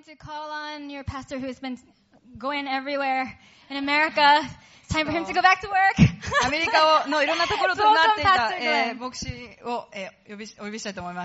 going to call on your pastor who's been going everywhere in America. It's time for him to go back to work. アメリカのいろんなところとなっていた、牧師を、お呼びしたいと思います。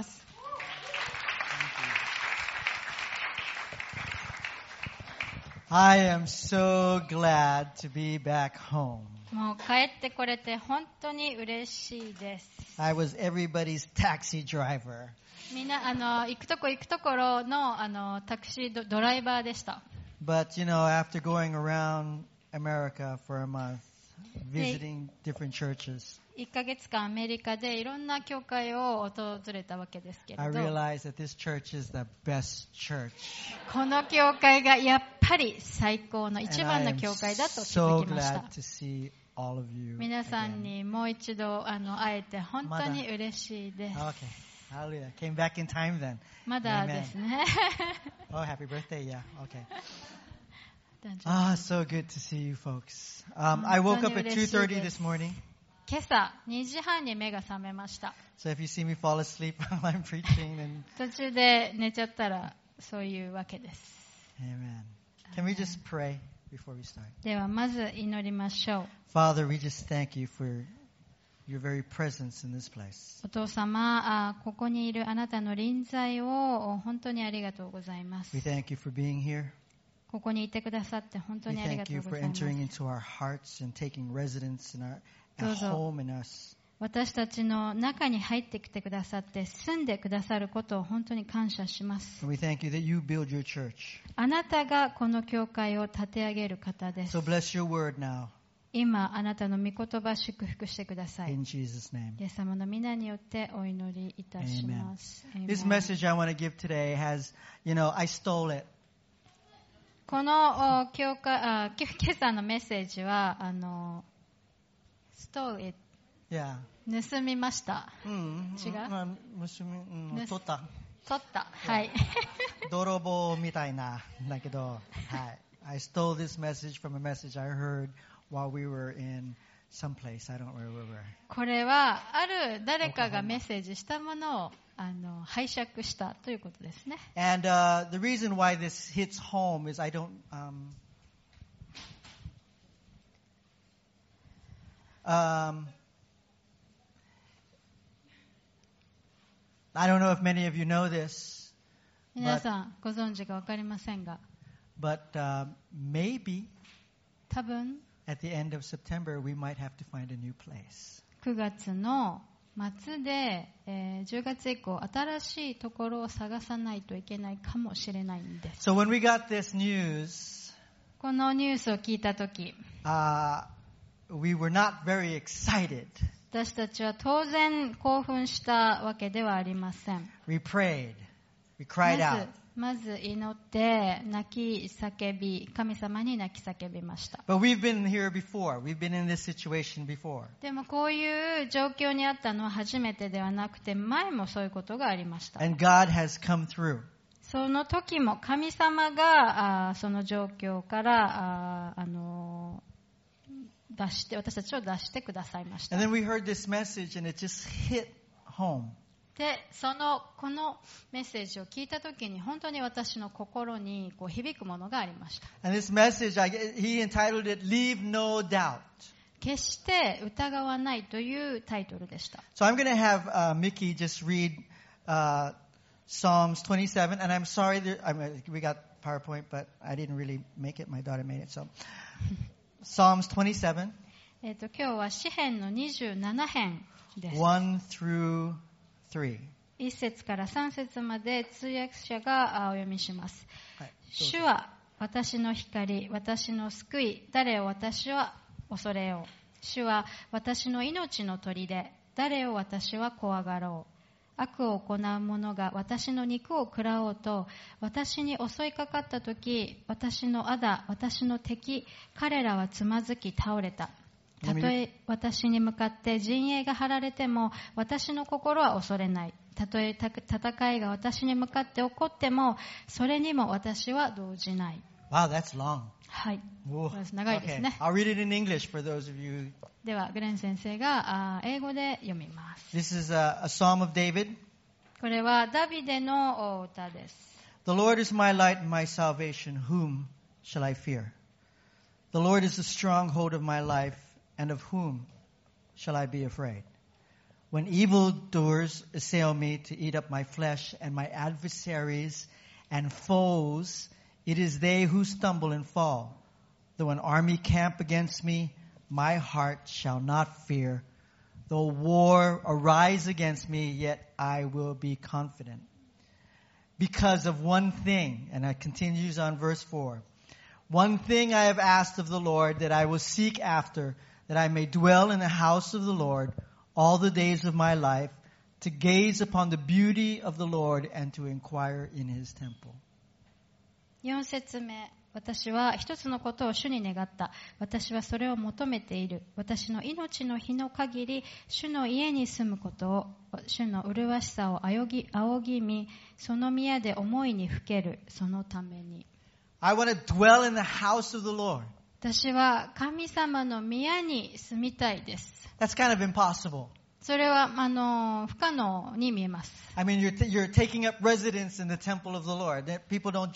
I am so glad to be back home. もう帰ってこれて本当に嬉しいです。 I was everybody's taxi driver. みんな行くところのタクシードライバーでした。 But you know, after going around America for a month, visiting different churches, 1ヶ月間アメリカでいろんな教会を訪れたわけですけれど、 I realized that this church is the best church. この教会がやっぱり最高の一番の教会だと知ってきました。 So glad to see all of you 皆さん again. にもう一度会えて本当に嬉しいです。 Okay, hallelujah. Came back in time then. まだですね。 Oh, happy birthday, yeah. Okay. So good to see you folks. I woke up at 2:30 this morning. 今朝2時半に目が覚めました。 So if you see me fall asleep while I'm preaching, then 途中で寝ちゃったらそういうわけです。 Amen. Can we just pray before we start? ではまず祈りましょう。 Father, we just thank you for your very presence in this place. お父様、ここにいるあなたの臨在を本当にありがとうございます。 We thank you for being here. ここにいてくださって本当 We にありが thank と you うご for ざいます。 entering into our hearts and taking residence in our どうぞ。 home in us. 私たちの中に入ってきてくださって住んでくださることを本当に感謝します。 And we thank you that you build your church. あなたがこの教会を立て上げる方です。 So bless your word now 今あなたの御言葉祝福してください。 in Jesus' name. イエス様の皆によってお祈りいたします。 This message I want to give today has, I stole it. この今朝のメッセージはstole it Yeah. 盗みました。違う？ 取った。 取った。はい。 泥棒みたいなだけど、はい。I stole this message from a message I heard while we were in some place. I don't remember where. これはある誰かがメッセージしたものを拝借したということですね。 And the reason why this hits home is I don't know if many of you know this. 皆さんご存知か分かりませんが、 But maybe 多分 at the end of September we might have to find a new place. 9月の末で、10月以降新しいところを探さないといけないかもしれないんです。 So when we got this news, このニュースを聞いたとき、 we were not very excited. 私たちは当然興奮したわけではありません。 We prayed. We cried out. まず祈って泣き叫び、神様に泣き叫びました。 But we've been here before. We've been in this situation before. でもこういう状況にあったのは初めてではなくて、前もそういうことがありました。 And God has come through. その時も神様がその状況から出して私たちを出してくださいました。 And then we heard this message and it just hit home. で、このメッセージを聞いたときに本当に私の心に響くものがありました。 And this message, he entitled it, Leave No Doubt. 決して疑わないというタイトルでした。 So I'm going to have Mickey just read Psalms 27. And I'm sorry, we got PowerPoint, but I didn't really make it. My daughter made it. So Psalms 27. 今日は詩編の27編です。 1 through 3. 1節から3節まで通訳者がお読みします。 はい、 主は私の光、私の救い、誰を私は恐れよう。主は私の命の砦、誰を私は怖がろう。悪を行う者が私の肉を食らおうと、私に襲いかかったとき、私の仇、私の敵、彼らはつまずき倒れた。たとえ私に向かって陣営が張られても、私の心は恐れない。たとえ戦いが私に向かって起こっても、それにも私は動じない。 Wow, that's long. はい。 Whoa. 長いですね。 Okay. I'll read it in English for those of you. では、グレン先生が英語で読みます。 This is a Psalm of David. これはダビデの歌です。 The Lord is my light and my salvation. Whom shall I fear? The Lord is the stronghold of my life, and of whom shall I be afraid? When evildoers assail me to eat up my flesh, and my adversaries and foes, it is they who stumble and fall. Though an army camp against me, my heart shall not fear. Though war arise against me, yet I will be confident. Because of one thing, and it continues on verse 4. One thing I have asked of the Lord, that I will seek after, that I may dwell in the house of the Lord all the days of my life, to gaze upon the beauty of the Lord and to inquire in his temple. 4節目。私は一つのことを主に願った。私はそれを求めている。私の命の日の限り、主の家に住むことを、主の麗しさを仰ぎ見、その宮で思いにふける、そのために。 I want to dwell in the house of the Lord. 私は神様の宮に住みたいです。 That's kind of impossible. それは不可能に見えます。 I mean, you're taking up residence in the temple of the Lord. People don't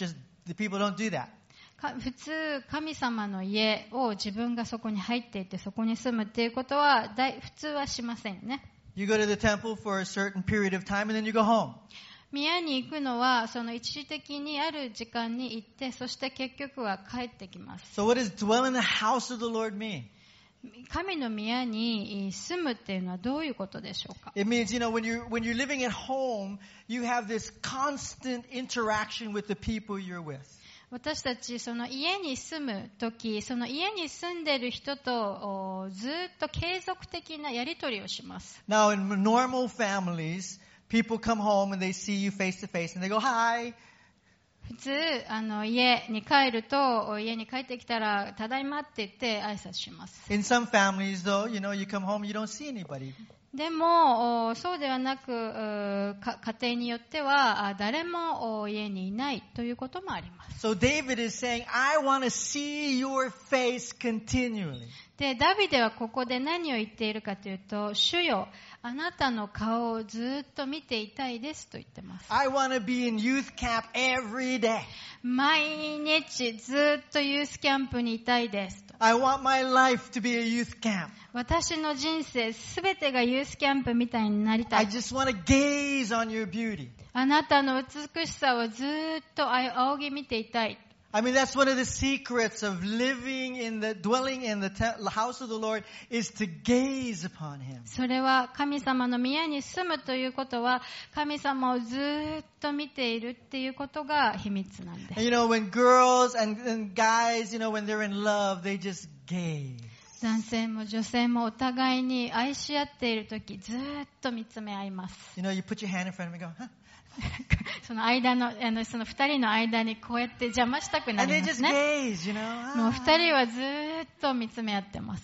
do that. 普通、神様の家を自分がそこに入っていってそこに住むっていうことは普通はしませんよね。 You go to the temple for a certain period of time and then you go home. 宮に行くのはその一時的にある時間に行ってそして結局は帰ってきます。 So what does dwell in the house of the Lord mean? 神の宮に住むっていうのはどういうことでしょうか？ It means, when you're living at home, you have this constant interaction with the people you're with. 私たちその家に住むとき、その家に住んでいる人とずっと継続的なやり取りをします。 Now, in normal families, people come home and they see you face to face and they go, "Hi." 普通家に帰ると家に帰ってきたらただいまって言って挨拶します。 In some families, though, you come home, you don't see anybody. でもそうではなく家庭によっては誰も家にいないということもあります。 So David is saying, "I want to see your face continually." で、ダビデはここで何を言っているかというと、主よ、あなたの顔をずっと見ていたいですと言ってます。 I want to be in youth camp every day. 毎日ずっとユースキャンプにいたいですと。 I want my life to be a youth camp. 私の人生すべてがユースキャンプみたいになりた I い。 just want to gaze on your beauty. あなたの美しさをずっと仰ぎ見ていたい。 I mean, that's one of the secrets of dwelling in the house of the Lord is to gaze upon Him. それは神様の宮に住むということは神様をずっと見ているっていうことが秘密なんです。 And when girls and guys, when they're in love, they just gaze. 男性も女性もお互いに愛し合っているときずっと見つめ合います。 You put your hand in front of me and go, huh? その間のその二人の間にこうやって邪魔したくなりますね。 And they just gaze, もう二人はずっと見つめ合ってます。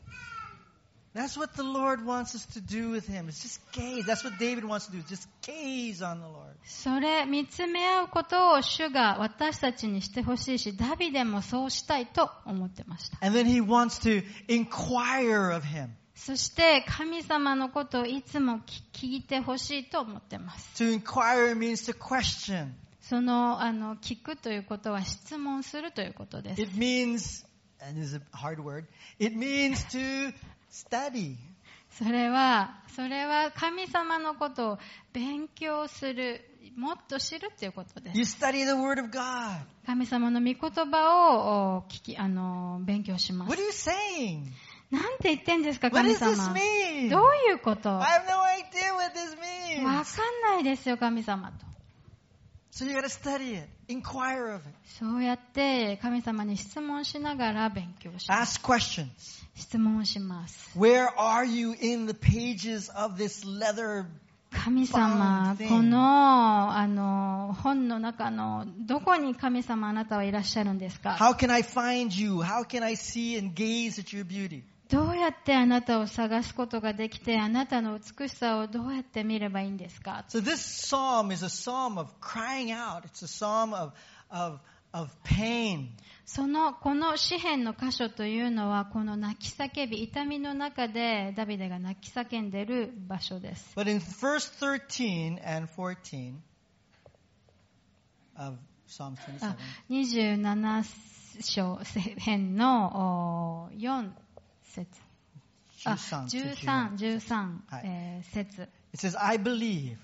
That's what the Lord wants us to do with Him. It's just gaze. That's what David wants to do. Just gaze on the Lord. それ見つめ合うことを主が私たちにしてほしいし、ダビデもそうしたいと思ってました。 And then He wants to inquire of Him. そして神様のことをいつも聞いてほしいと思ってます。 To inquire means to question. その聞くということは質問するということです。 It means, and this is a hard word, it means to study. それは神様のことを勉強する、もっと知るということです。 You study the Word of God. 神様の御言葉を勉強します。 What are you saying? なんて言ってんですか、 What 神 does 様。 this mean? どういうこと？ I have no idea what this means. わかんないですよ、神様と。 So you got to study it, inquire of it, そうやって神様に質問しながら勉強します。 ask questions. 質問をします。 Where are you in the pages of this leather? 神様、この本の中のどこに神様あなたはいらっしゃるんですか？ How can I find you? How can I see and gaze at your beauty? どうやってあなたを探すことができて、あなたの美しさをどうやって見ればいいんですか？ So this psalm is a psalm of crying out. It's a psalm of pain. この詩篇の箇所というのは、この泣き叫び、痛みの中でダビデが泣き叫んでいる場所です。 But in verse 13 and 14, of Psalms 27. 27章編の4節。13節。 It says, I believe.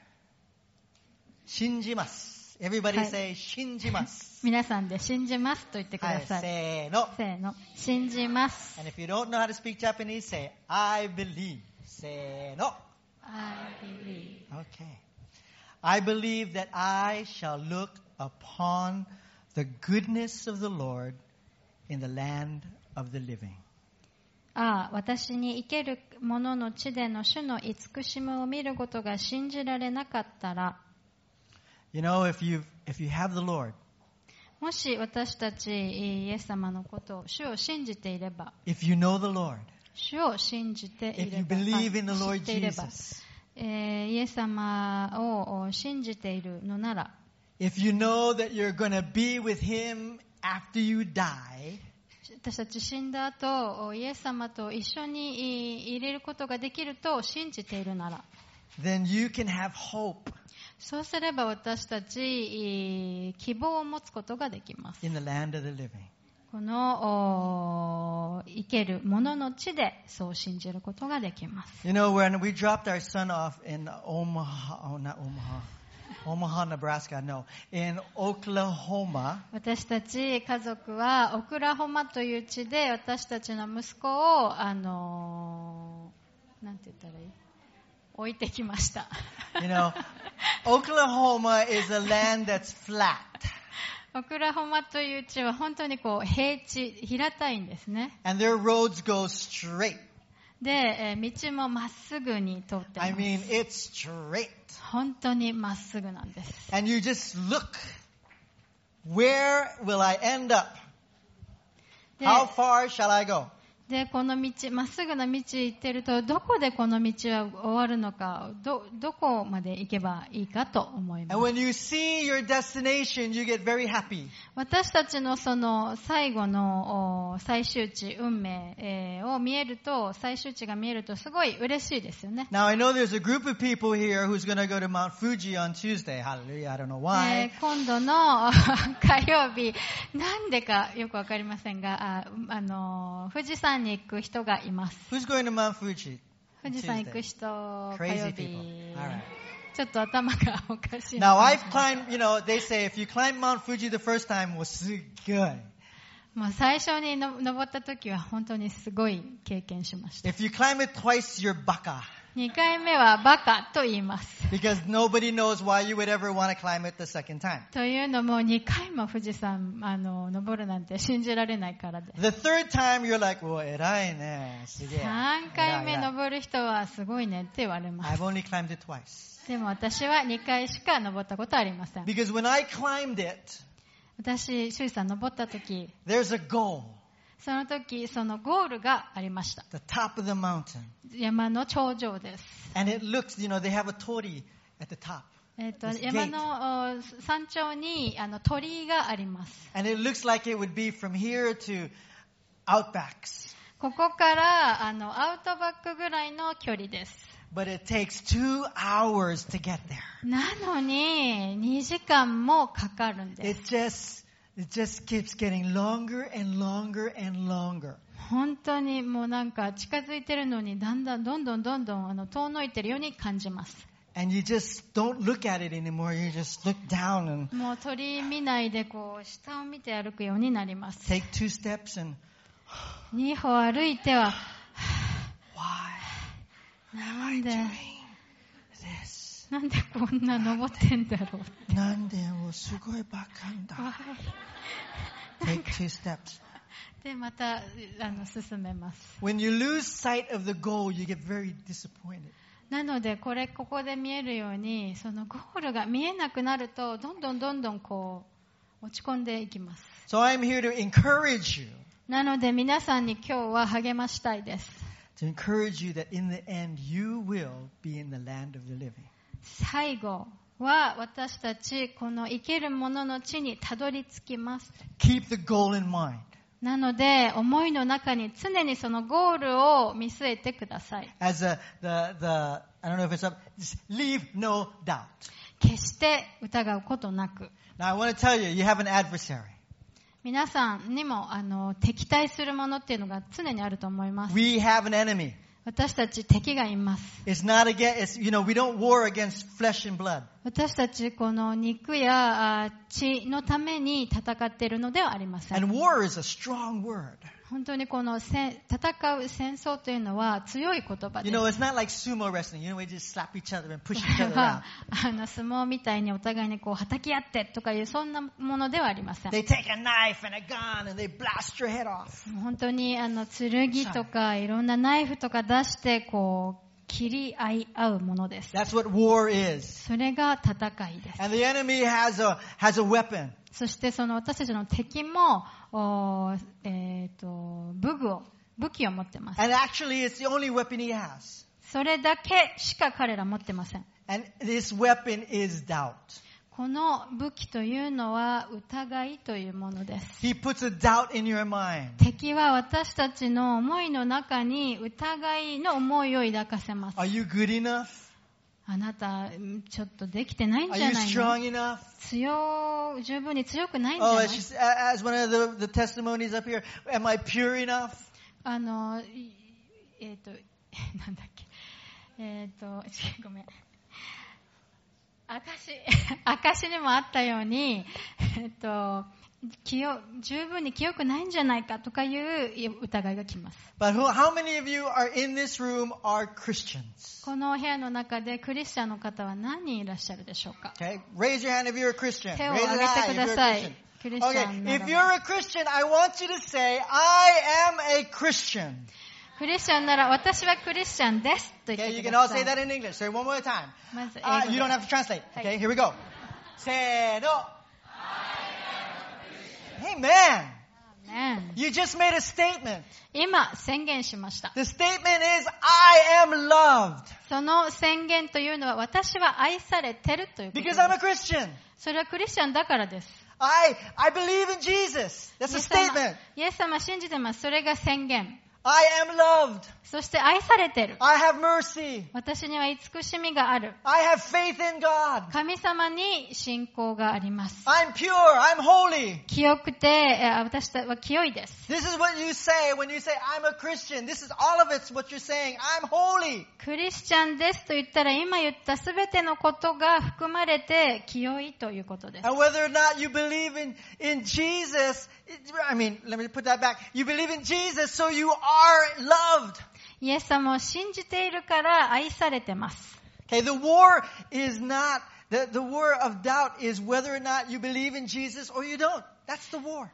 信じます。Everybody say, 信じます。 皆さんで信じますと言ってください。 せーの。 せーの。信じます。 And if you don't know how to speak Japanese, say, I believe. せーの。 I believe. Okay. I believe that I shall look upon the goodness of the Lord in the land of the living. 私に生ける者の地での主の慈しみを見ることが信じられなかったら、 You know, if you have the Lord, もし私たちイエス様のことを主を信じていれば、 if you know the Lord, 主を信じてい if れ you ば、 believe in the 知 Lord っていれば、 Jesus, イエス様を信じているのなら、 if you know that you're going to be with Him after you die, 私たち死んだ後、イエス様と一緒に入れることができると信じているなら、 then you can have hope そうすれば私たち希望を持つことができます。 in the land of the living. この生ける者の地でそう信じることができます。 You know, when we dropped our son off in Omaha, Nebraska, no, in Oklahoma, 私たち家族はオクラホマという地で私たちの息子をなんて言ったらいい？置いてきました。 you know, Oklahoma is a land that's flat. オクラホマという地は本当にこう平地、平たいんですね。 And their roads go straight. で、道もまっすぐに通ってます。 I mean, it's straight. 本当にまっすぐなんです。 And you just look, where will I end up? で How far shall I go? で、この道、まっすぐな道行ってると、どこでこの道は終わるのか、どこまで行けばいいかと思いま And す。 when you see your destination, you get very happy. 私たちのその最後の最終地、運命を見えると、最終地が見えるとすごい嬉しいですよね。 Now, I know there's a group of people here who's going to go to Mount Fuji on Tuesday. Hallelujah. I don't know why. 今度の火曜日、なんでかよくわかりませんが、富士山に行く人がいます。 Who's going to Mount Fuji? 富士山行く人、火曜 Crazy 日 people. All right. ちょっと頭がおかしい。 Now, I've climbed, you know, they say if you climb Mount Fuji the first time, was good. もう最初に登った時は本当にすごい経験しました。 If you climb it twice, you're baka. 2回目はバカと言います。 Because nobody knows why you would ever want to climb it the second time. というのも2回も富士山登るなんて信じられないからです。 The third time, you're like, well, 偉いね。すげえ。 3回目登る人はすごいねって言われます。 I've only climbed it twice. でも私は2回しか登ったことありません。 Because when I climbed it, 私、周囲さん登った時、 there's a goal. その時、そのゴールがありました。 The top of the mountain. 山の頂上です。 And it looks, you know, they have a tori at the top. This 山の山頂に鳥居があります。 And it looks like it would be from here to Outbacks. ここからアウトバックぐらいの距離です。 But it takes 2 hours to get there. なのに2時間もかかるんです。 It just keeps getting longer and longer and longer. 本当にもうなんか近づいてるのにどんどん遠のいてるように感じます。 And you just don't look at it anymore. You just look down and もう鳥見ないでこう下を見て歩くようになります。 take 2 steps and 2歩歩いては why なんで this? なんでこんな登ってんだろう。 なんでもうすごいバカんだ。Take 2 steps. でまた進めます。 When you lose sight of the goal, you get very disappointed. なのでここで見えるようにそのゴールが見えなくなるとどんどんこう落ち込んでいきます。 So I'm here to encourage you. なので皆さんに今日は励ましたいです。 To encourage you that in the end you will be in the land of the living. 最後は私たちこの生ける者の地にたどり着きます。 Keep the goal in mind. なので思いの中に常にそのゴールを見据えてください。 As I don't know if it's up, just leave no doubt. 決して疑うことなく。 Now I want to tell you, you have an adversary. 皆さんにも敵対するものっていうのが常にあると思います。 We have an enemy. 私たち敵がいます。 It's not against, we don't war against flesh and blood. 私たちこの肉や血のために戦っているのではありません。 And war is a strong word. 本当にこの戦う戦争というのは強い言葉です。 It's not like sumo wrestling. We just slap each other and push each other around. 相撲みたいにお互いにこう叩き合ってとかいうそんなものではありません。 They take a knife and a gun and they blast your head off. 本当に剣とかいろんなナイフとか出してこう切り合うものです。 That's what war is. それが戦いです。 And the enemy has a weapon. そしてその私たちの敵も武器を持ってます。 And actually it's the only weapon he has. それだけしか彼ら持ってません。 And this weapon is doubt. この武器というのは疑いというものです。 He puts a doubt in your mind. 敵は私たちの思いの中に疑いの思いを抱かせます。 Are you good enough? あなたちょっとできてないん Are じゃ you ないの strong enough? 十分に強くないんじゃない as one of the testimonies up here, am I pure enough? なんだっけごめん。証にもあったように、十分に清くないんじゃないかとかいう疑いがきます。 But how many of you are in this room are Christians? この部屋の中でクリスチャンの方は何人いらっしゃるでしょうか？ Okay, raise your hand if you're a Christian. 手を Raise 挙 it げ high て if くだ you're さ a い。 Christian. クリスチャ Okay, ンな if ら you're a Christian, I want you to say, I am a Christian. クリスチャンなら私はクリスチャンですと言っ Okay, て you く can だ all さ say い。 that in English. Say it one more time. まず英語 You don't で have to translate. はい Okay, here we go. せーの。Amen. Amen. You just made a statement. 今宣言しました。 The statement is, I am loved. その宣言というのは私は愛されてるということで Because す。 I'm a Christian. それはクリスチャンだからです。 I believe in Jesus. That's a statement. イエス様信じてます。それが宣言。 I am loved. そして愛されてる。 I have mercy. 私には慈しみがある。 I have faith in God. 神様に信仰があります。 I'm pure. I'm holy. 清くて、私は清いです。 This is what you say when you say, I'm a Christian. This is all of it's what you're saying. I'm holy. クリスチャンですと言ったら今言ったすべてのことが含まれて清いということです。 And whether or not you believe in Jesus, let me put that back. You believe in Jesus, so you are loved. イエス様を信じているから愛されてます。 Okay, the war is not, the war of doubt is whether or not you believe in Jesus or you don't. That's the war.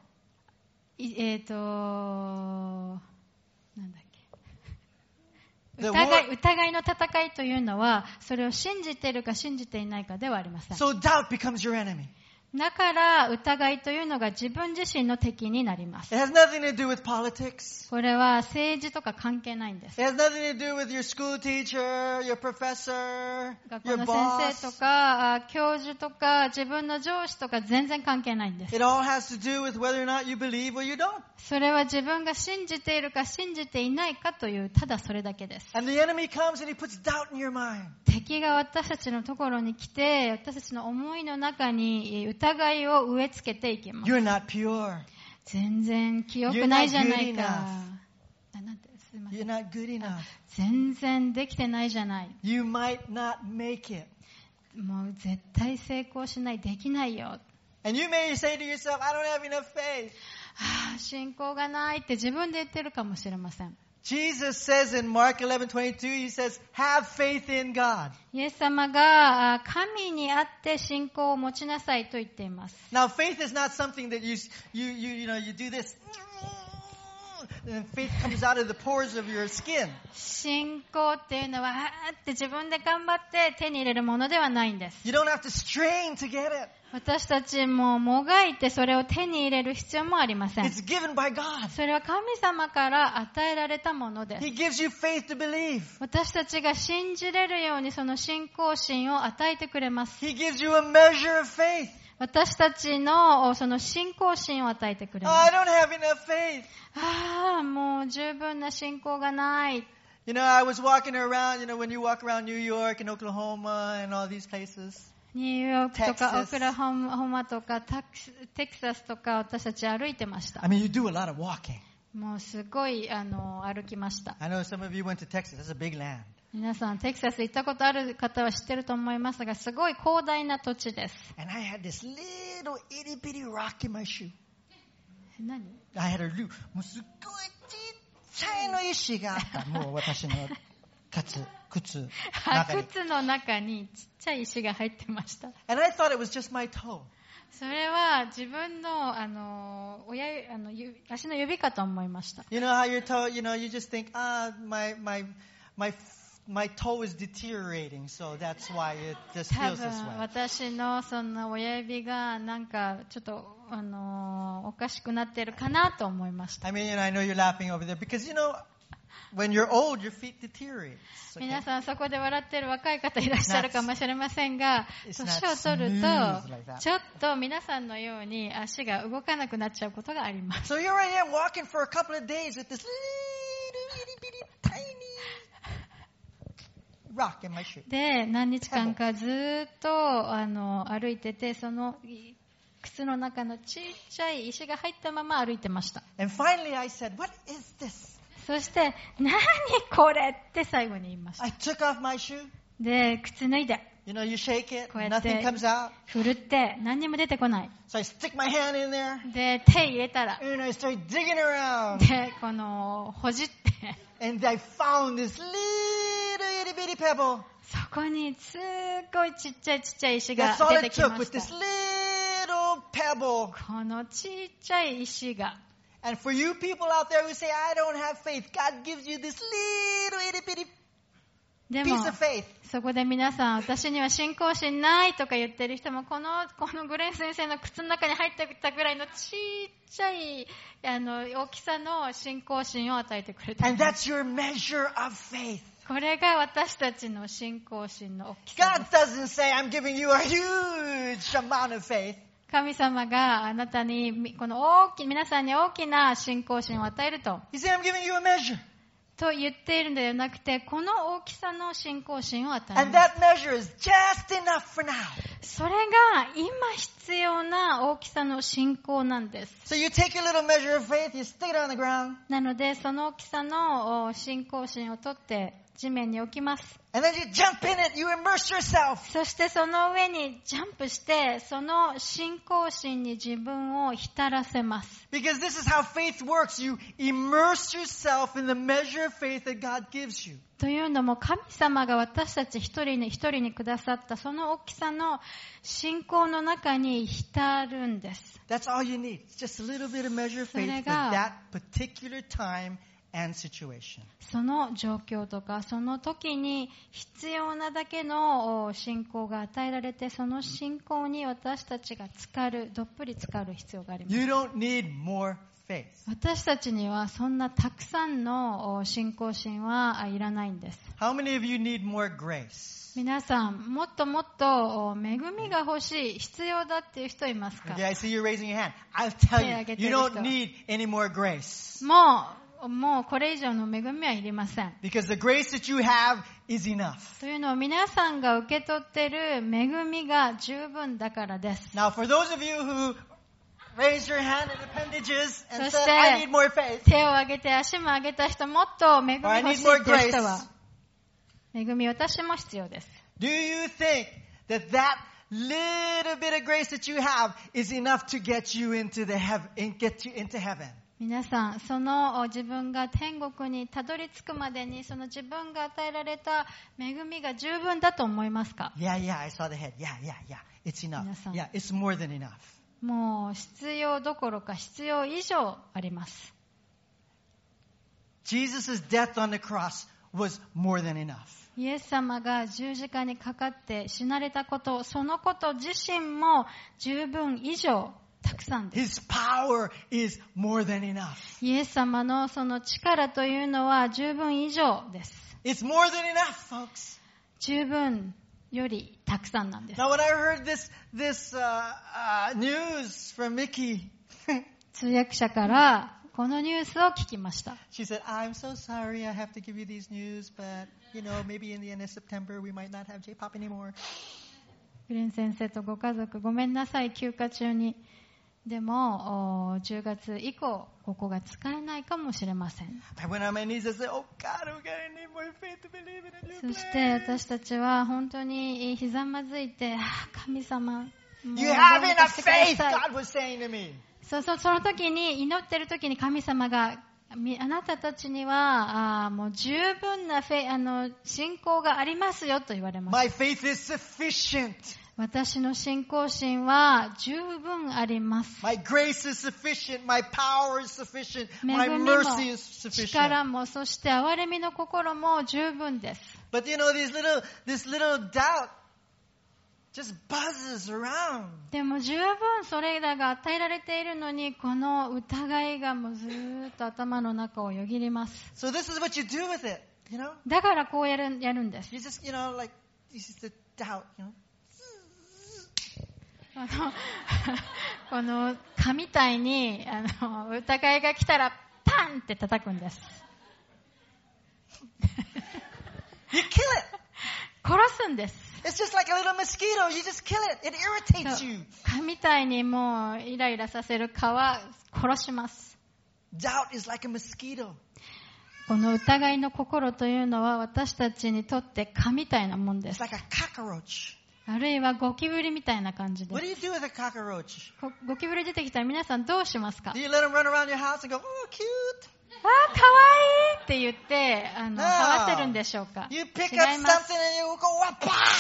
なんだっけ。 The war, 疑いの戦いというのは、それを信じているか信じていないかではありません。 so doubt becomes your enemy. だから疑いというのが自分自身の敵になります。 It has nothing to do with politics. これは政治とか関係ないんです。 It has nothing to do with your school teacher, your professor, 学校 your の先生 boss. とか教授とか自分の上司とか全然関係ないんです。 It all has to do with whether or not you believe or you don't. それは自分が信じているか信じていないかというただそれだけです。 And the enemy comes and he puts doubt in your mind. 敵が私たちのところに来て私たちの思いの中に疑いを植え付けていきます。 You're not pure. 全然清くないじゃない You're not good か。 enough. なんてすいませ You're ん。 not good enough. 全然できてないじゃない。 You might not make it. もう絶対成功しない、できないよ。 And you may say to yourself, I don't have enough faith. 信仰がないって自分で言ってるかもしれません。 Jesus says in Mark 11:22, he says, have faith in God. イエス様が神にあって信仰を持ちなさいと言っています。 Now, faith is not something that you do this. And faith comes out of the pores of your skin. 信仰っていうのはって自分で頑張って手に入れるものではないんです。 You don't have to strain to get it. 私たちももがいてそれを手に入れる必要もありません。 It's given by God. それは神様から与えられたものです。 He gives you faith to believe. 私たちが信じれるようにその信仰心を与えてくれます。 He gives you a measure of faith. 私たちのその信仰心を与えてくれ Oh, ま I す。 don't have enough faith. もう十分な信仰がない。 I was walking around, when you walk around New York and Oklahoma and all these places. ニューヨークとかオクラホマとかテキサスとか私たち歩いてました。 I mean, you do a lot of walking. もうすごい歩きました。 I know some of you went to Texas. That's a big land. 皆さんテキサス行ったことある方は知ってると思いますが、すごい広大な土地です。 And I had this little itty bitty rock in my shoe. 何？ I had a loop. もうすっごいちっちゃいの石があった。もう私の靴の中にちっちゃい石が入ってました。 And I thought it was just my toe. それは自分の足の指かと思いました。 You know how your toe, you just think, my toe is deteriorating, so that's why it just feels this 多分 way. 私のその親指がなんかちょっとおかしくなってるかなと思いました。 I mean, I know you're laughing over there because when you're old, your feet deteriorate. 皆さんそこで笑ってる若い方いらっしゃるかもしれませんが、年を取るとちょっと皆さんのように足が動かなくなっちゃうことがあります。 So here I am walking for a couple of days with this little itty bitty tiny rock in my shoe. で、何日間かずっと歩いてて、その靴の中のちっちゃい石が入ったまま歩いてました。 And finally I said, "What is this?" そして、何これって最後に言いました。 I took off my shoe. で、靴脱いで。 You shake it, こうやって nothing comes out. 振るって何にも出てこない。 So I stick my hand in there. で、手入れたら。 And I start digging around. で、ほじって。 And I found this little itty bitty pebble. そこにすっごいちっちゃい石が That's all 出 it てきま took with した。 this little pebble. このちっちゃい石が。 And for you people out there who say, I don't have faith, God gives you this little itty bitty でも piece of faith. そこで皆さん、私には信仰心ないとか言ってる人も、このグレン先生の靴の中に入ってきたぐらいのちっちゃい大きさの信仰心を与えてくれてい And ます。 that's your measure of faith. これが私たちの信仰心の大きさ God です。 doesn't say, I'm giving you a huge amount of faith. 神様があなたに皆さんに大きな信仰心を与えると He said, I'm giving you a measure. と言っているのではなくて、この大きさの信仰心を与え And ます。 that measure is just enough for now. それが今必要な大きさの信仰なんです。 So you take your little measure of faith, you stick it on the ground, なので、その大きさの信仰心を取って地面に置きます。 and then you jump in it, you immerse yourself. そしてその上にジャンプして、その信仰心に自分を浸らせます。 Because this is how faith works. You immerse yourself in the measure of faith that God gives you. というのも、神様が私たち一人にくださったその大きさの信仰の中に浸るんです。 That's all you need. It's just a little bit of measure of faith for that particular time and situation. その状況とかその時に必要なだけの信仰が与えられて、その信仰に私たちがどっぷり浸かる必要があります。 You don't need more faith. 私たちにはそんなたくさんの信仰心はいらないんです。 How many of you need more grace? 皆さん、もっともっと恵みが欲しい、必要だっていう人いますか？ Okay, I see you raising your hand. I'll tell you, you don't 手を挙げてる人。 need any more grace. もうこれ以上の恵みはいりません。 Because the grace that you have is enough. というのは、皆さんが受け取っている恵みが十分だからです。 Now, for those of you who raised your hand at appendages and そ said, して I need more faith, 手を挙げて足も上げた人、もっと恵み欲しいっていう人は、恵み私も必要です。 do you think that that little bit of grace that you have is enough to get you into heaven? 皆さん、その自分が天国にたどり着くまでに、その自分が与えられた恵みが十分だと思いますか？ Yeah, I saw the head. Yeah. It's enough. 皆さん。 Yeah, it's more than enough. もう必要どころか必要以上あります。 Jesus' death on the cross was more than enough. イエス様が十字架にかかって死なれたこと、そのこと自身も十分以上たくさんです。 His power is more than enough. イエス様のその力というのは十分以上です。 It's more than enough, folks. 十分よりたくさんなんです。 Now, when I heard this news from Mickey, 通訳者からこのニュースを聞きました。 she said, I'm so sorry I have to give you these news, but, maybe in the end of September we might not have J-pop anymore. グレン先生とご家族ごめんなさい、休暇中に。でも10月以降ここが使えないかもしれません。そして私たちは本当にひざまずいて、神様、 You have enough faith, God was saying to me. その時に、祈ってる時に神様が、あなたたちにはもう十分な信仰がありますよと言われます。 My faith is sufficient. 私の信仰心は十分あります。 My grace is sufficient. My power is sufficient. 恵 My みも mercy is sufficient. 力も、そして憐れみの心も十分です。 But you know, this little doubt just buzzes around. でも十分それらが与えられているのに、この疑いがもうずーっと頭の中をよぎります。 So this is what you do with it, you know? だからこうやるんです。 You just, you know, like, this is the doubt, you know? この蚊みたいに疑いが来たらパンって叩くんです。 You kill it. 殺すんです。 It's just like a little mosquito. You just kill it. It irritates you. 蚊みたいにもうイライラさせる蚊は殺します。 Doubt is like a mosquito. この疑いの心というのは私たちにとって蚊みたいなもんで It's す。 like a cockroach. あるいはゴキブリみたいな感じで What do す。 you do with a cockroach? ゴキブリ出てきたら皆さんどうしますか？ Do you let them run around your house and go, oh, cute? あー、かわいいって言ってはわせるんでしょうか？ You pick 違 up います。 something and you go, what,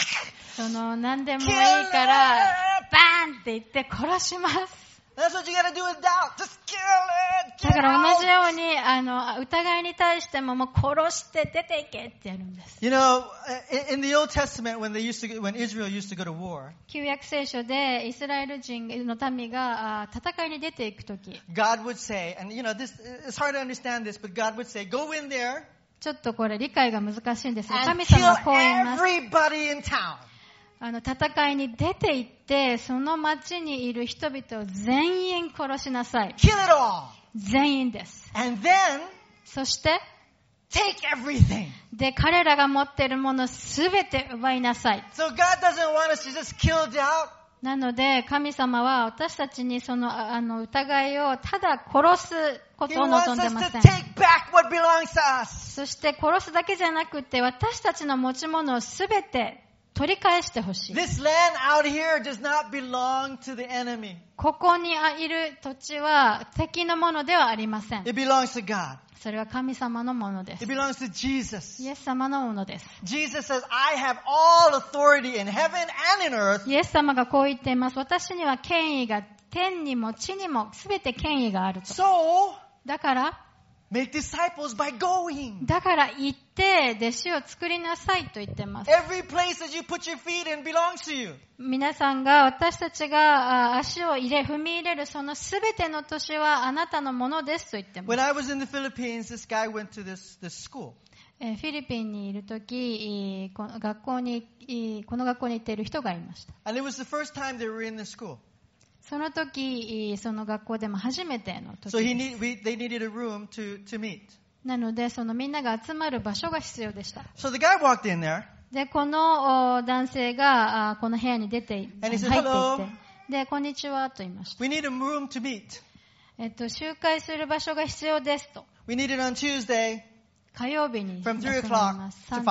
back? 何でもいいからバーンって言って殺します。 That's what you got to do with doubt. Just kill it. だ Get から同じ out. ように疑いに対してももう殺して出ていけってやるんです。 You know, in the Old Testament, when Israel used to go to war, 旧約聖書でイスラエル人の民が戦いに出ていくとき、 God would say, and you know, this it's hard to understand this, but God would say, go in there ちょっとこれ理解が難しいんですが、 and 神 kill 様はこう言います。 everybody in town. 戦いに出て行ってその町にいる人々を全員殺しなさい。 Kill it all. 全員です。 And then そして take everything. で彼らが持っているものすべて奪いなさい。 So God doesn't want us to just kill doubt. なので神様は私たちにその疑いをただ殺すこ He とを wants 望んで us ま to せん。 take back what belongs to us. そして殺すだけじゃなくて私たちの持ち物をすべて取り返してほしい。 This land out here does not belong to the enemy. ここにいる土地は敵のものではありません。 It belongs to God. それは神様のものです。 It belongs to Jesus. イエス様のものです。 Jesus says, I have all authority in heaven and in earth. イエス様がこう言っています。私には権威が天にも地にもすべて権威があると。 So, だから make disciples by going. 行って弟子を作りなさいと言っています。 Every place that you put your feet in belongs to you. 皆さんが私たちが足を踏み入れるそのすべての都市はあなたのものですと言っています。 When I was in the Philippines, this guy went to this school. フィリピンにいるとき、この学校に行っている人がいました。 And it was the first time they were in the school. その時、その学校でも初めての時 So です。 they needed a room to meet. なので、そのみんなが集まる場所が必要でした。 So the guy walked in there. で、この男性がこの部屋に入っていって、 And he said, で、こんにちはと言いました。 We need a room to meet. 集会する場所が必要ですと。 We need it on Tuesday. 火曜日に From 3 集まります。 o'clock to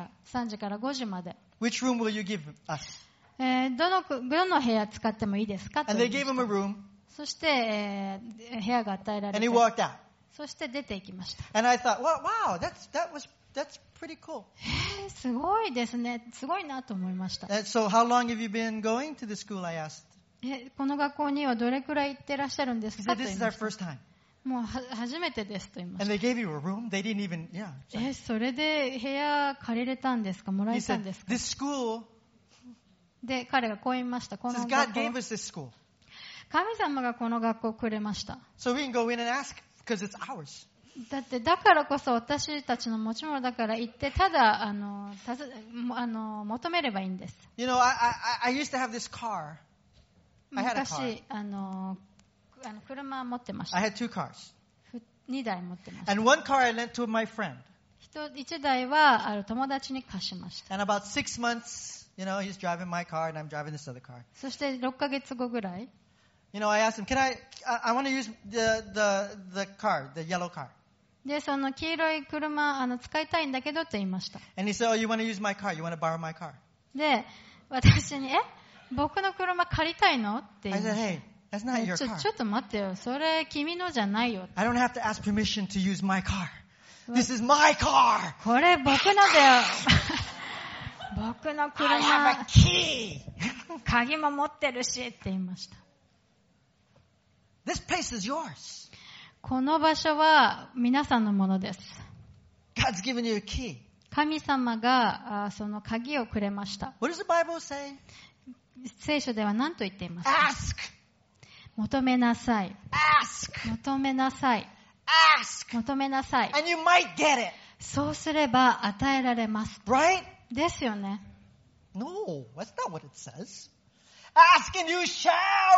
3時から5時まで。 Which room will you give us? どの部屋使ってもいいですかと And 言 they いま gave した him a room. そして、部屋が与えられ And て he walked out. そして出て行きました。 And I thought, wow, that's pretty cool. すごいですね。すごいなと思いました。 So how long have you been going to the school? I asked. この学校にはどれくらい行ってらっしゃるんです He か said, と this 言い is ま our した。 first time. もう初めてですと言いまし And they gave you a room. They didn't even, yeah. た。それで部屋借りれたんですか？もら He えた said, んですか？ this school, で、彼がこう言いました。こ says の God 学校 gave us this school. 神様がこの学校をくれました。 So we can go in and ask because it's ours. だからこそ私たちの持ち物だから行ってただ求めればいいんです。 You know, I used to have this car. I had a car. 昔車持ってまし I た。 had two cars. 2台持ってました。 And one car I lent to my friend. 1台は友達に貸しました。 And about 6 months You know, he's driving my car and I'm driving this other car. そして6ヶ月後ぐらい、 You know, I asked him, I want to use the car, the yellow car. で、その黄色い車、使いたいんだけどって言いました。 And he said, oh, you want to use my car? You want to borrow my car? で、私に、僕の車借りたいのって言 I いま said, した。 hey, that's not your ち car. ょっと待ってよ。それ君のじゃないよ。 I don't have to ask permission to use my car. This is my car. これ僕のだよ。僕の I have 車 a、key. 鍵も持ってるしって言いました。 This place is yours. この場所は皆さんのものです。 God's given you a key. 神様がその鍵をくれました。 What does the Bible say? 聖書では何と言っていますか？ Ask. 求めなさい。 Ask. 求めなさい。 Ask. 求めなさい。 And you might get it. そうすれば与えられます。 Right? ですよね。 No, that's not what it says. Ask and you shall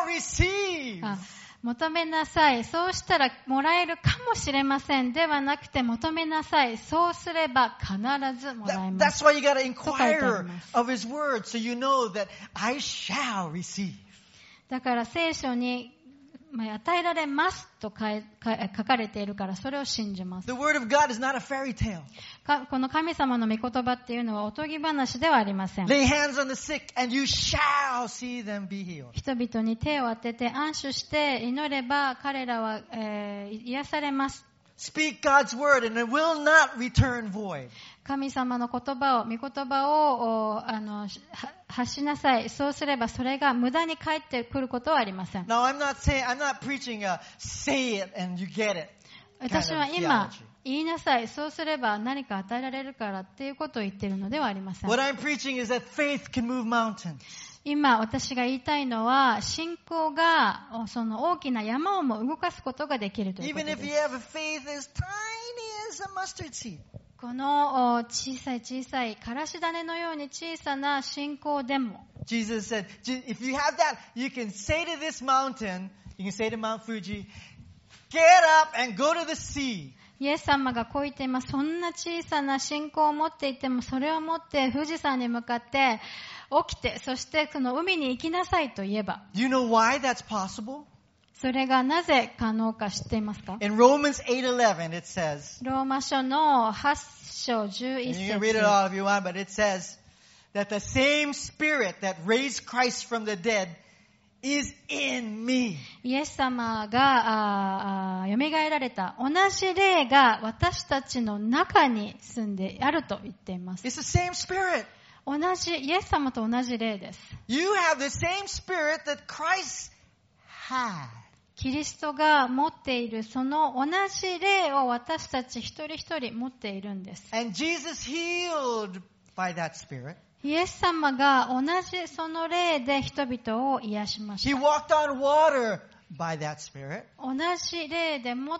receive. 求めなさい。そうしたらもらえるかもしれません。ではなくて求めなさい。そうすれば必ずもらえます。 That's why you got to inquire of His Word so you know that I shall receive. だから聖書に与えられますと書かれているからそれを信じます。 The Word of God is not a fairy tale. この神様の御言葉っていうのはおとぎ話ではありません。 Lay hands on the sick and you shall see them be healed. 人々に手を当てて安守して祈れば彼らは、癒されます。 Speak God's Word and it will not return void. 神様の言葉を、御言葉を発しなさい。そうすればそれが無駄に返ってくることはありません。 Now I'm not preaching a say it and you get it. 私は今言いなさい。そうすれば何か与えられるからっていうことを言っているのではありません。 What I'm preaching is that faith can move mountains. 今私が言いたいのは信仰がその大きな山をも動かすことができるということ Even で if す。 you have a faith as tiny as a mustard seed. この小さいからし種のように小さな信仰でも Jesus said, if you have that, you can say to this mountain, you can say to Mount Fuji, get up and go to the sea. イエス様がこう言っています。そんな小さな信仰を持っていてもそれを持って富士山に向かって起きてそしてその海に行きなさいと言えば Do you know why that's possible? それがなぜ可能か知っていますか？ In Romans 8:11 it says, ローマ書の8章11 and you can read it 節 all if you want, but it says that the same Spirit that raised Christ from the dead is in me. イエス様が蘇られた同じ霊が私たちの中に住んであると言っています。 It's the same Spirit. イエス様と同じ霊です。 You have the same Spirit that Christ had. キリストが持っているその同じ霊を私たち一人一人持っているんです。 And Jesus healed by that Spirit. イエス様が同じその霊で人々を癒しまし He た。 walked on water by that Spirit. 同じ霊でもって、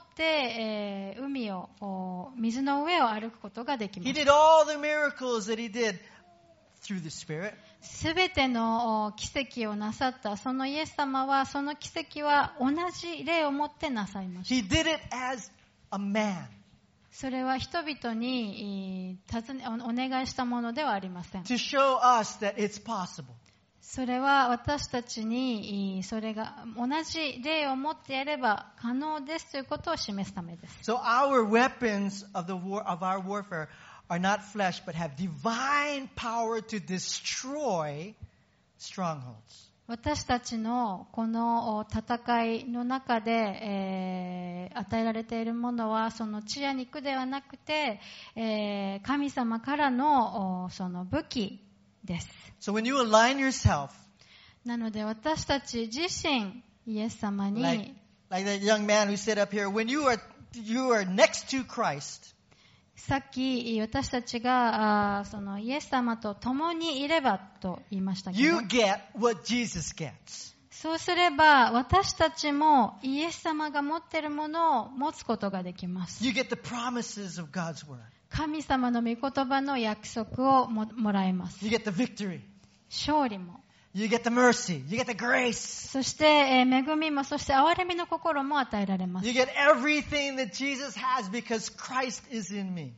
水の上を歩くことができま He す。 did all the miracles that he did through the Spirit. すべての奇跡をなさったそのイエス様はその奇跡は同じ霊をもってなさいました。 He did it as a man それは人々にお願いしたものではありません。 to show us that it's possible. それは私たちにそれが同じ霊を持ってやれば可能ですということを示すためです。 So our weapons of our warfare are not flesh but have divine power to destroy strongholds. 私たちのこの戦いの中で、与えられているものはその血や肉ではなくて、神様からのその武器です。 So when you align yourself なので私たち自身イエス様に like that young man who said up here, when you are next to Christ, さっき私たちがそのイエス様と共にいればと言いましたけど you get what Jesus gets. そうすれば私たちもイエス様が持っているものを持つことができます。 You get the promises of God's word. 神様の御言葉の約束を もらえます。 You get the victory. 勝利も You get the mercy. You get the grace. そして、恵みもそして憐れみの心も与えられます。 You get everything that Jesus has because Christ is in me.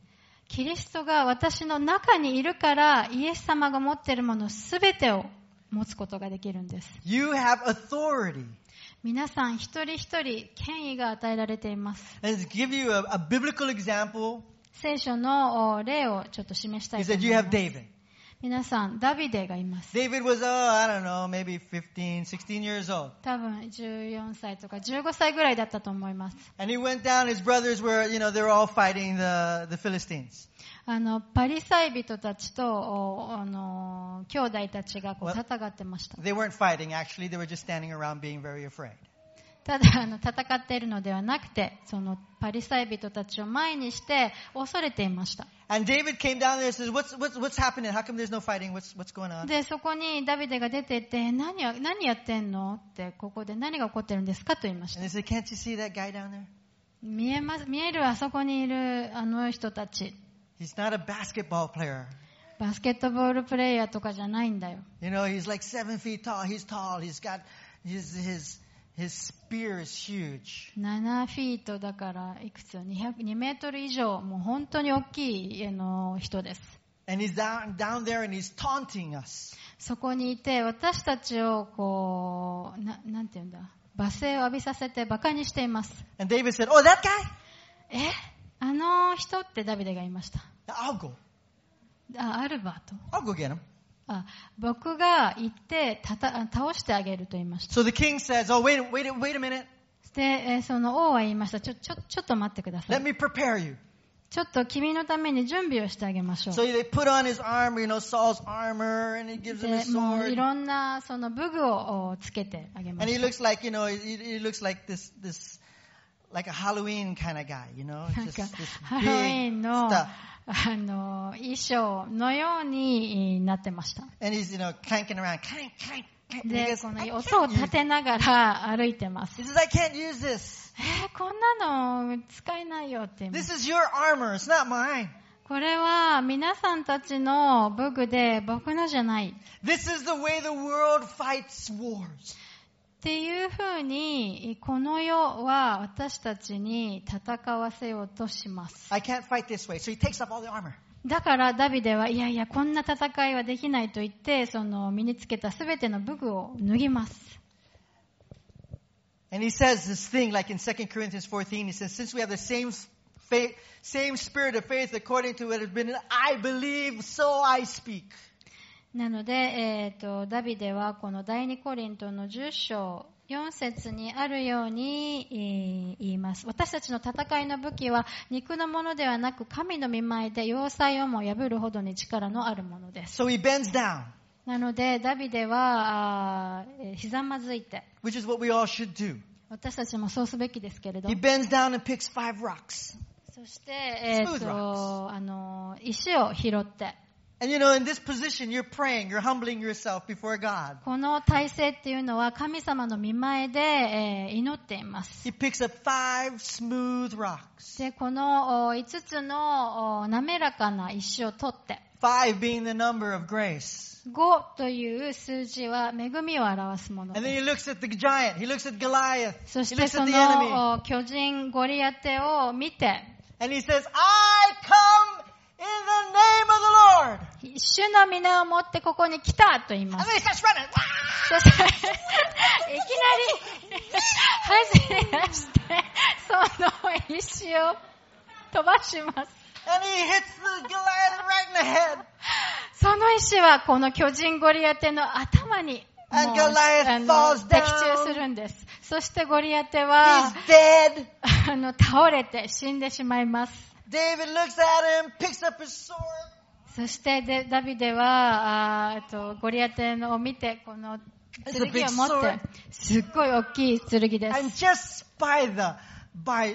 キリストが私の中にいるから、イエス様が持っているものすべてを持つことができるんです。 You have authority. 皆さん一人一人権威が与えられています。 And to give you a biblical example, 聖書の例をちょっと示したい he と said 思い you ま have す。 David. 皆さん、ダビデがいます。 David was, I don't know, maybe 15, 16 years old. 多分14歳とか15歳ぐらいだったと思います。 And he went down, his brothers were, they were all fighting the Philistines. パリサイ人たちと兄弟たちがこう戦ってました。 They weren't fighting, actually. They were just standing around being very afraid. ただ戦っているのではなくて、そのパリサイ人たちを前にして恐れていました。 And David came down there and says, what's happening? How come there's no fighting? What's going on? で、そこにダビデが出ていって何やってんのって、ここで何が起こってるんですかと言いました。 And they said, can't you see that guy down there? 見えるあそこにいるあの人たち。 He's not a basketball player. バスケットボールプレイヤーとかじゃないんだよ。 He's like 7 feet tall. He's tall. He's got his spear is huge. 7フィートだからいくつ2メートル以上、もう本当に大きい人です。 And he's down there and he's taunting us. そこにいて私たちをこうなんていうんだ、罵声を浴びさせてバカにしています。 And David said, oh, that guy? あの人ってダビデが言いました。 I'll go. アルバート。 I'll go get him. 僕が行って倒してあげると言いました。 So the king says, oh, wait a minute. で、その王は言いました。ちょっと待ってください。 Let me prepare you. ちょっと君のために準備をしてあげましょう。 So they put on his armor, Saul's armor, and he gives him で his もうい sword. ろんなその武具をつけてあげま And し he た。 looks like, he looks like this, like a Halloween kind of guy, Just this ハロウィ big ンの stuff. 衣装のようになってました。 And he's, clanking around, clank, clank, clank. And he で、 goes, この I 音を can't 立 use てながら歩いてます。 He says, I can't use this. こんなの使えないよって言いま This す。 is your armor. It's not mine. これは皆さんたちの武具で僕のじゃない。 This is the way the world fights wars. っていうふうに、この世は私たちに戦わせようとします。 I can't fight this way. So he takes up all the armor. だからダビデはいやいやこんな戦いはできないと言って、その身につけたすべての武具を脱ぎます。 And he says this thing like in 2 Corinthians 14, he says, since we have the same spirit of faith according to what has been, I believe, so I speak. なので、ダビデはこの第2コリントの10章4節にあるように言います。私たちの戦いの武器は肉のものではなく神の御前で要塞をも破るほどに力のあるものです。 So he bends down, なのでダビデはひざまずいて、 which is what we all should do. 私たちもそうすべきですけれど、 He bends down and picks 5 rocks. そして、石を拾って、 And in this position, you're praying, you're humbling yourself before God. この体勢っていうのは神様の御前で、祈っています。 He picks up 5 smooth rocks. で、この5つの滑らかな石を取って、 5 being the number of grace. 5という数字は恵みを表すもの And then で he looks at the giant. He looks at Goliath. す。そし He て looks そ at the enemy. の巨人ゴリアテを見て、 And he says, I come in the name of the Lord. 主の皆を持ってここに来たと言いま And す。 then he starts running. そしていきなり走り出してその石を飛ばします。 And he hits the Goliath right in the head. その石はこの巨人ゴリアテの頭に And もう Goliath falls 的 down. 中するんです。そしてゴリアテは He's dead. 倒れて死んでしまいます。 David looks at him, picks up his sword. そしてダビデはゴリアテを見てこの剣を持って、すっごい大きい剣です。 And just by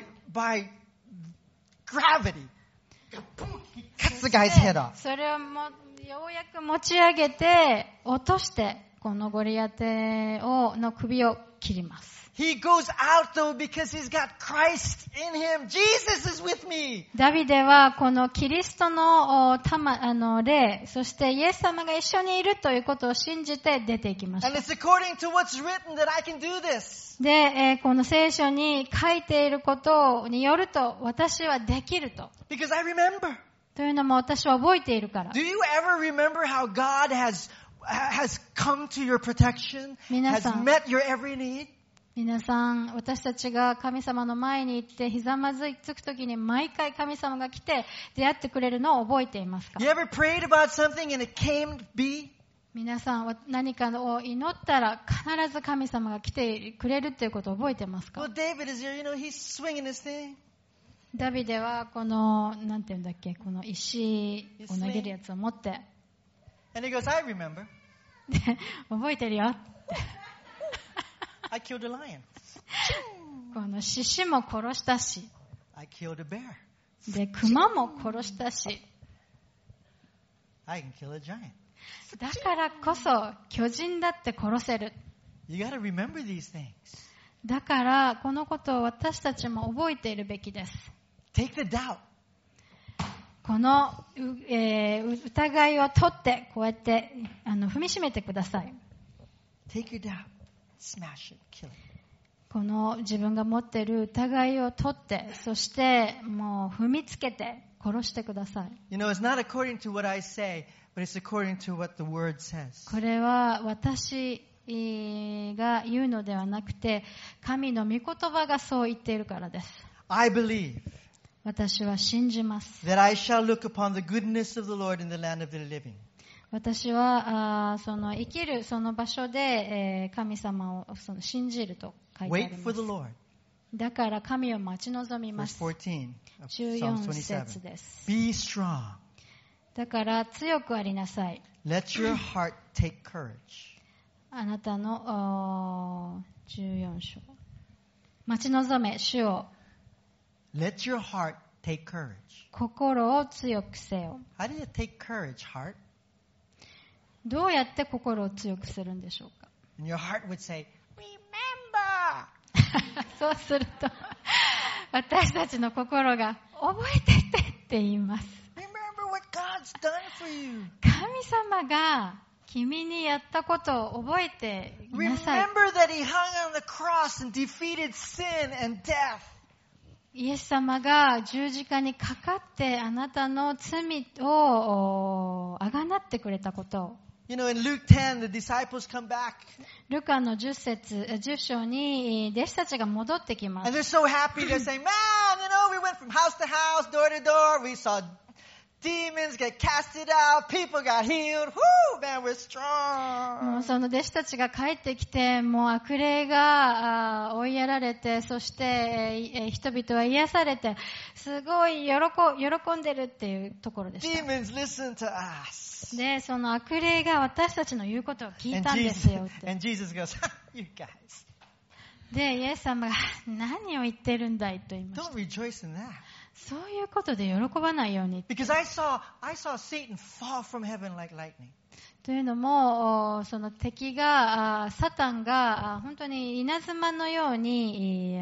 gravity, he cuts the guy's head off. それをようやく持ち上げて落としてこのゴリアテの首を切ります。 He goes out though because he's got Christ in him. Jesus is with me. ダビデはこのキリストの霊、そしてイエス様が一緒にいるということを信じて出ていきまし And た。 it's according to what's written that I can do this. で、この聖書に書いていることによると私はできると。 Because I remember. というのも私は覚えているから。 Do you ever remember how God has come to your protection, 皆 has さん、 met your every need? 皆さん、私たちが神様の前に行ってひざまずくときに毎回神様が来て出会ってくれるのを覚えていますか？ You ever prayed about something and it came to be? 皆さんは何かを祈ったら必ず神様が来てくれるということを覚えてますか？ Well, David is here, he's swinging his thing. ダビデはこの、なんていうんだっけ、この石を投げるやつを持って、 And he goes, I remember. で覚えてるよって。 I killed a lion. この獅子も殺したし、 I killed a bear. で、熊も殺したし、 I can kill a giant. だからこそ巨人だって殺せる。 You got to remember these things. だからこのことを私たちも覚えているべきです。 Take the doubt. この、疑いを取ってこうやって踏みしめてください。 Take your doubt. Smash it. Kill it. この自分が持っている疑いを取って、そしてもう踏みつけて殺してください。 You know, it's not according to what I say, but it's according to what the word says. これは私が言うのではなくて、神の御言葉がそう言っているからです。 I believe 私は信じます。 that I shall look upon the goodness of the Lord in the land of the living. 私はその生きるその場所で、神様を信じると書いてあり Wait ま for the す。 Lord. だから神を待ち望みま Verse す。 14 of 14 Psalm 節 27. です。 Be strong. だから強くありなさい。 Let your heart take courage. あなたの14章。待ち望め、主を Let your heart take courage. 心を強くせよ。 How do you take courage, heart? どうやって心を強くするんでしょうか？ And your heart would say, remember. そうすると私たちの心が覚えてってって言います。 Remember what God's done for you. 神様が君にやったことを覚えていなさい。 Remember that He hung on the cross and defeated sin and death. イエス様が十字架にかかってあなたの罪をあがなってくれたことを。 You know, in Luke 10, the disciples come back. ルカの10章に弟子たちが戻ってきま And す。 they're so happy. They're saying, man, we went from house to house, door to door. We saw demons get casted out. People got healed. Whoo, man, we're もう strong. その弟子たちが帰ってきて、もう悪霊が追いやられて、そして人々は癒されて、すごい喜んでるっていうところでした。 Demons listen to us. で、その悪霊が私たちの言うことを聞い And たんですよって。 Jesus goes, you guys, で、イエス様が何を言ってるんだいと言いました。 don't rejoice in that. そういうことで喜ばないように。 Because I saw Satan fall from heaven like lightning. というのも、その敵が、サタンが本当に稲妻のように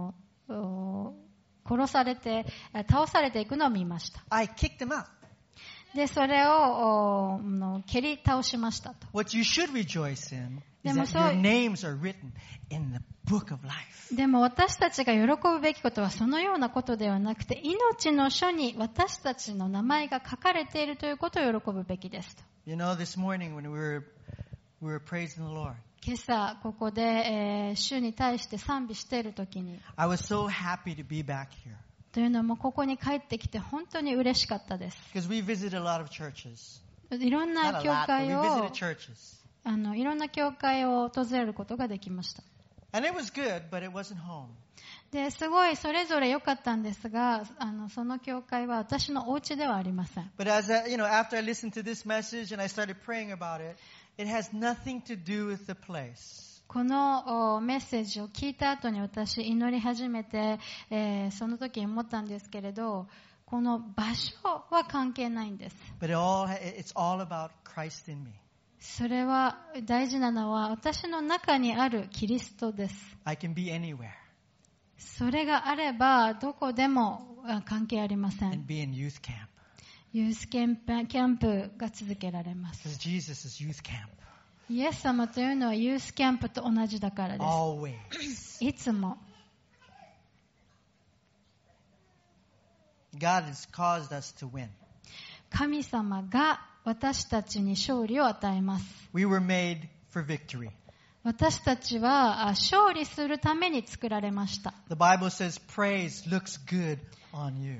殺されて、倒されていくのを見ました。 I kicked him out. で、それを蹴り倒しましたと。 What you should rejoice in is でも that そう your names are written in the book of life. でも私たちが喜ぶべきことはそのようなことではなくて、命の書に私たちの名前が書かれているということを喜ぶべきですと。 You know, this morning when we were praising the Lord, 今朝ここで、主に対して賛美しているときに、 I was so happy to be back here というのもここに帰ってきて本当に嬉しかったです。 because we visited a lot of churches. いろん Not な a 教 lot, but 会 we を visited churches. いろんな教会を訪れることができました。 And it was good, but it wasn't home. で、すごいそれぞれ良かったんですが、その教会は私のお家ではありません。 But after I listened to this message and I started praying about it, it has nothing to do with the place. このメッセージを聞いた後に私祈り始めて、その時に思ったんですけれど、この場所は関係ないんです。 But it's all about Christ in me. それは大事なのは私の中にあるキリストです。 I can be anywhere それがあればどこでも関係ありませ and ん。 be in youth camp ユースキャンプが続けられま because す。 Jesus is youth camp イエス様というのはユースキャンプと同じだからで always. す。いつも。 God has caused us to win. 神様が私たちに勝利を与えます。 We were made for victory. 私たちは勝利するために作られました。 The Bible says praise looks good on you.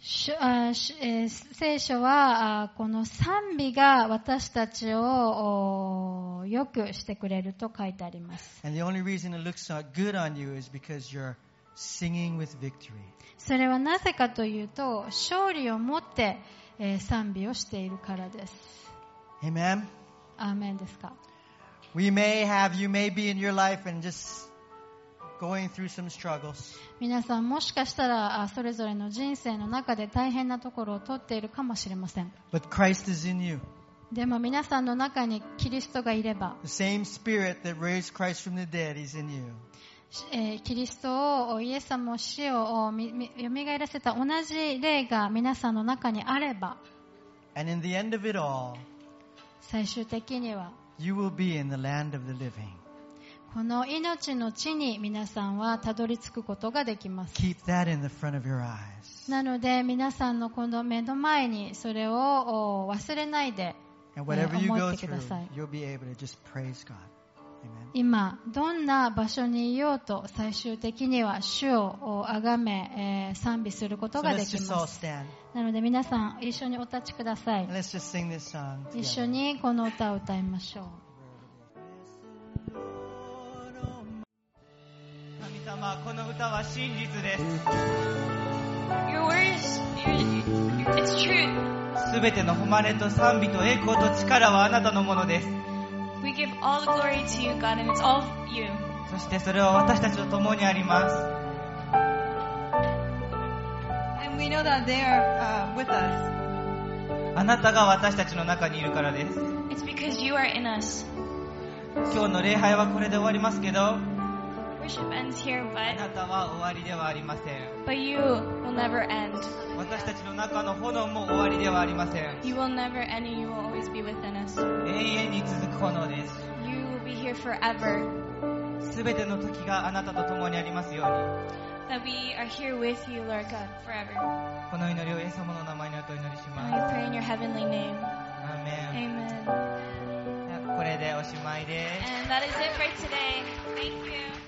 聖書はこの賛美が私たちを良くしてくれると書いてあります。 And the only reason it looks good on you is because you're singing with victory. それはなぜかというと、勝利をもって賛美をしているからです。 Amen? アーメンですか。 You may be in your life and just going through some struggles. 皆さんもしかしたらそれぞれの人生の中で大変なところを通っているかもしれません。 But Christ is in you. でも皆さんの中にキリストがいれば、 The same Spirit that raised Christ from the dead is in you. キリストをイエス様を死をよみがえらせた同じ霊が皆さんの中にあれば、 And in the end of it all, 最終的には you will be in the land of the living. この命の地に皆さんはたどり着くことができます。 Keep that in the front of your eyes. なので皆さんのこの目の前にそれを忘れないで And whatever you 思 go ってくだ through, さい。 you'll be able to just praise God. Amen. 今どんな場所にいようと最終的には主を崇め、賛美すること So が let's でき just all ます。 stand. なので皆さん一緒にお立ちください。 And let's just sing this song 一緒 together. にこの歌を歌いましょう。 神様、この歌は真実です。 Your words, it's truth. すべての誉れと賛美と栄光と力はあなたのものです。 We give all the glory to you, God, and it's all you. そしてそれは私たちと共にあります。 And we know that they are with us. あなたが私たちの中にいるからです。 It's because you are in us. 今日の礼拝はこれで終わりますけど、 Worship ends here, あなたは終わりではありません。 but you will never end. 私たちの中の炎も終わりではありません。 You will never end, and you will always be within us. 永遠に続く炎です。 You will be here forever. すべての時があなたと共にありますように。 That we are here with you, Lord God, forever. この祈りをイエス様の名前にお祈りし And ま we す。 pray in your heavenly name. アーメン。 Amen. これでおしまいです。 And that is it for today. Thank you.